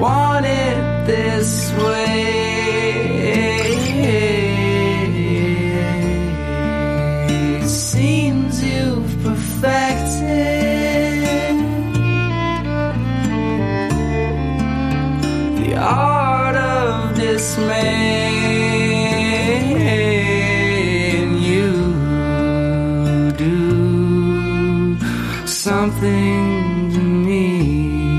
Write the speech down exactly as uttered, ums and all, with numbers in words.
want it this way. Scenes you've perfected, the art of dismay, and you do something